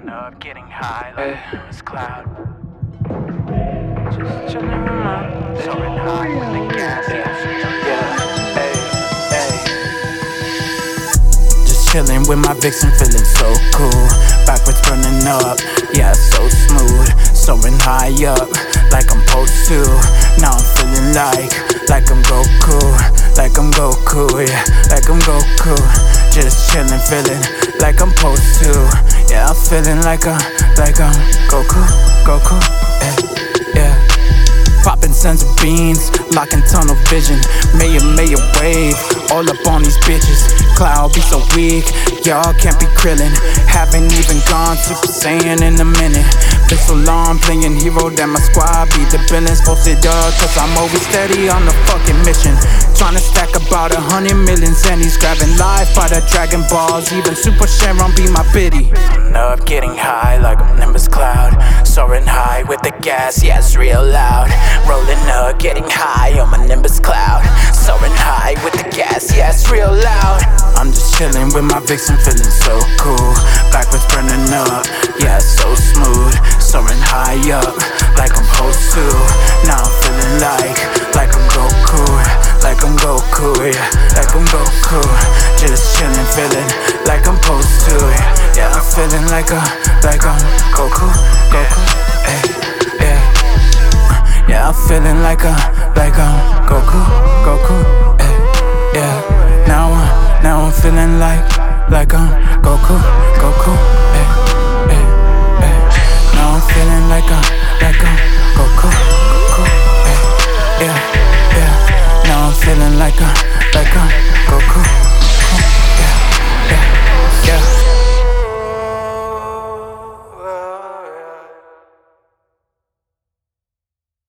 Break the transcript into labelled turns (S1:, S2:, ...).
S1: up getting high like this cloud. Just chillin' with my soaring high with the gas. Yeah, just chillin' with my vixen, feeling so cool. Backwards burning up, yeah, so smooth. Soaring high up, like I'm supposed to. Now I'm feeling like I'm Goku, yeah, like I'm Goku. Just chillin', feeling like I'm supposed to. Yeah, I'm feeling like I'm Goku, yeah. Poppin' sons of beans, locking tunnel vision. Mayor wave, all up on these bitches. Cloud be so weak, y'all can't be krillin'. Haven't even gone Super Saiyan in a minute. Been so long playing hero that my squad be the villains. Posted up cause I'm always steady on the fucking mission. Tryna stack about 100 millions and he's grabbing life by the Dragon Balls. Even Super Shenron be my pity. I'm up getting high like I'm Nimbus Cloud. Soaring high with the gas, yeah it's real loud. Rolling up, getting high on my Nimbus Cloud. Soaring high with the gas, yeah it's real loud. I'm just chillin' with my vixen, feeling so cool. Backwards burning up, yeah it's so smooth. Soaring high up, like I'm supposed to. Now I'm feeling like I'm Goku, like I'm Goku, yeah, like I'm Goku. Just chillin', feeling like I'm supposed to. Yeah, I'm feeling like I'm Goku, yeah. Yeah, I'm feeling like I'm Goku, yeah. Now I'm feeling like I'm Goku, Now I'm feeling like I'm Goku, yeah. Now I'm feeling like I'm